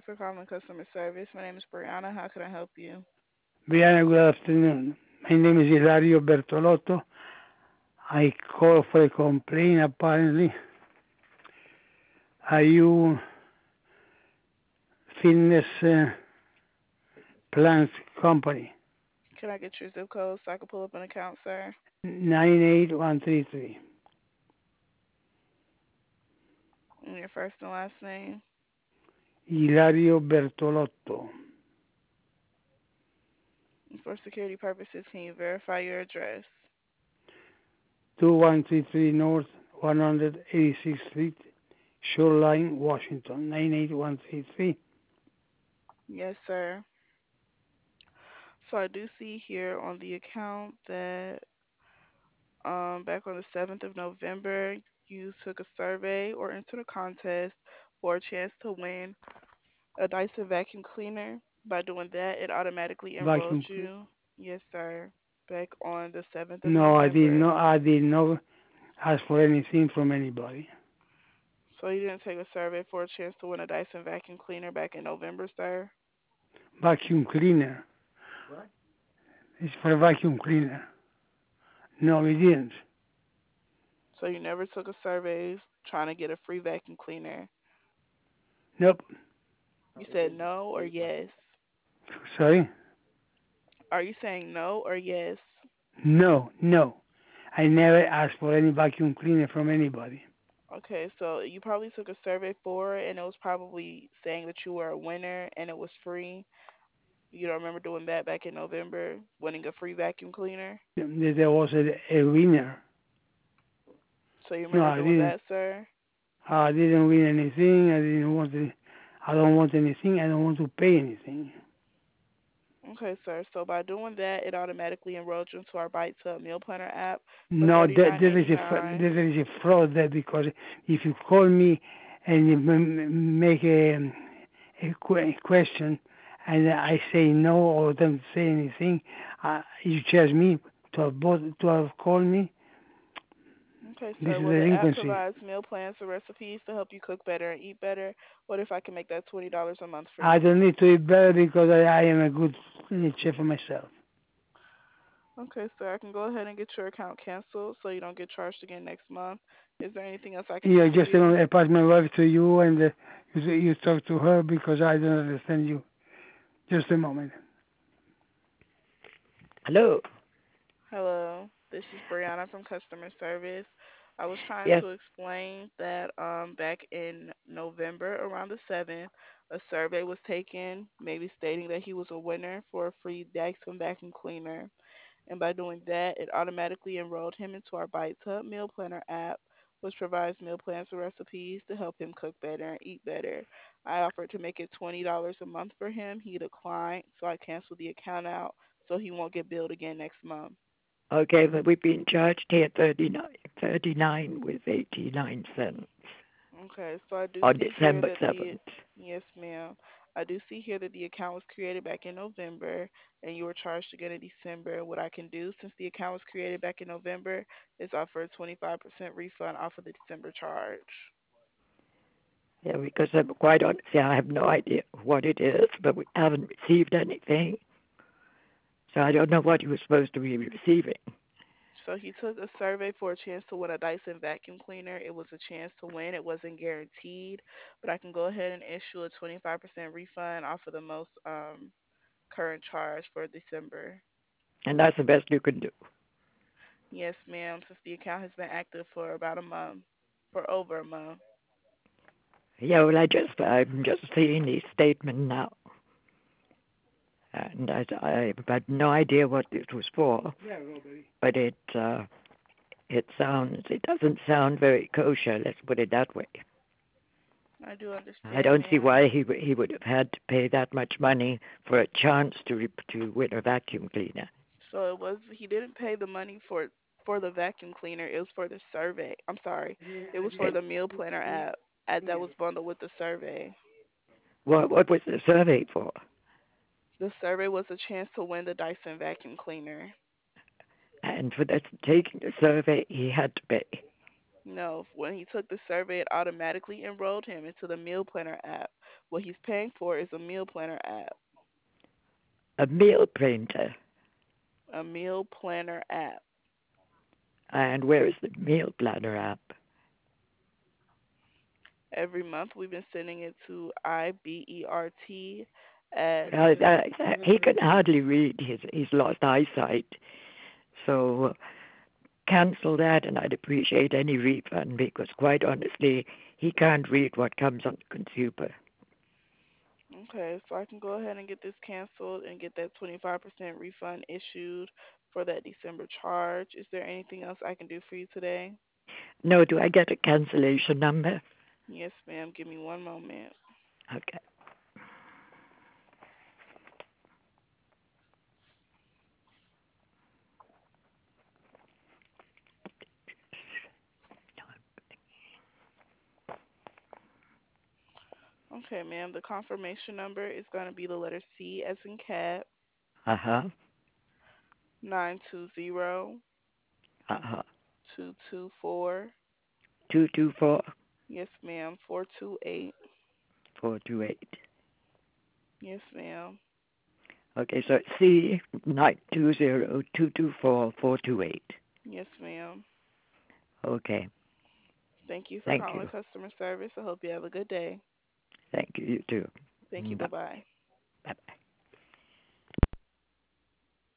for calling customer service. My name is Brianna. How can I help you? Brianna, good afternoon. My name is Ilario Bertolotto. I call for a complaint apparently. Are you fitness plans company? Can I get your zip code so I can pull up an account, sir? 98133. And your first and last name. Ilario Bertolotto. And for security purposes, can you verify your address? 2133 North 186th Street, Shoreline, Washington. 98133. Yes, sir. So I do see here on the account that back on the 7th of November, you took a survey or entered a contest for a chance to win a Dyson vacuum cleaner. By doing that, it automatically enrolled Vacuum cleaner. you. Yes, sir. Back on the 7th of No, November. I did not ask for anything from anybody. So you didn't take a survey for a chance to win a Dyson vacuum cleaner back in November, sir? Vacuum cleaner. It's for a vacuum cleaner. No, we didn't. So you never took a survey trying to get a free vacuum cleaner. Nope. You said no or yes. Sorry? Are you saying no or yes? No, no. I never asked for any vacuum cleaner from anybody. Okay, so you probably took a survey for it and it was probably saying that you were a winner and it was free. You don't remember doing that back in November, winning a free vacuum cleaner? There was a winner. So you No, remember I doing didn't. that, sir? I didn't win anything. I didn't want to. I don't want anything. I don't want to pay anything. Okay, sir. So by doing that, it automatically enrolled you into our Bite Tub Meal Planner app for No, $39.89. there is a fraud there because if you call me and you make a question and I say no or don't say anything, you charge me to have called me. Okay, This sir. is Well, the app delinquency. provides meal plans and recipes to help you cook better and eat better. What if I can make that $20 a month for I you? don't need to eat better because I am a good chef myself. Okay, sir. I can go ahead and get your account canceled so you don't get charged again next month. Is there anything else I can do Yeah, for just a you? moment. I pass my wife to you and you talk to her because I don't understand you. Just a moment. Hello. Hello, this is Brianna from customer service. I was trying Yes. to explain that back in November around the 7th, a survey was taken, maybe stating that he was a winner for a free Dyson vacuum cleaner. And by doing that, it automatically enrolled him into our Bite Tub Meal Planner app, which provides meal plans and recipes to help him cook better and eat better. I offered to make it $20 a month for him. He declined, so I canceled the account out so he won't get billed again next month. Okay, but we've been charged here 39 with 89 cents Okay, so I do on see here December that the 7th. yes, ma'am. I do see here that the account was created back in November and you were charged again in December. What I can do since the account was created back in November is offer a 25% refund off of the December charge. Yeah, because I'm quite honestly, I have no idea what it is, but we haven't received anything. So I don't know what you were supposed to be receiving. So he took a survey for a chance to win a Dyson vacuum cleaner. It was a chance to win. It wasn't guaranteed, but I can go ahead and issue a 25% refund off of the most current charge for December. And that's the best you can do. Yes, ma'am, since the account has been active for about a month, for over a month. Yeah, well, I'm just seeing the statement now. And I had no idea what it was for, Yeah, Robert. but it doesn't sound very kosher, let's put it that way. I do I understand, don't see ma'am. why he would have had to pay that much money for a chance to win a vacuum cleaner. So it was he didn't pay the money for the vacuum cleaner. It was for the survey. I'm sorry. It was for And the meal planner app that was bundled with the survey. what was the survey for? The survey was a chance to win the Dyson vacuum cleaner. And for that taking the survey, he had to pay. No, when he took the survey, it automatically enrolled him into the Meal Planner app. What he's paying for is a Meal Planner app. A meal printer. A Meal Planner app. And where is the meal planner app? Every month we've been sending it to IBERT at He can hardly read. He's lost eyesight. So cancel that, and I'd appreciate any refund because, quite honestly, he can't read what comes on the consumer. Okay, so I can go ahead and get this canceled and get that 25% refund issued for that December charge. Is there anything else I can do for you today? No, do I get a cancellation number? Yes, ma'am. Give me one moment. Okay. Okay, ma'am. The confirmation number is going to be the letter C as in cat, Uh huh. 920 Uh-huh. 224. 224 Yes, ma'am. 428. 428. Yes, ma'am. Okay, so C 920 224 428. Yes, ma'am. Okay. Thank you for Thank calling you. customer service. I hope you have a good day. Thank you. You too. Thank you. Bye Bye. bye.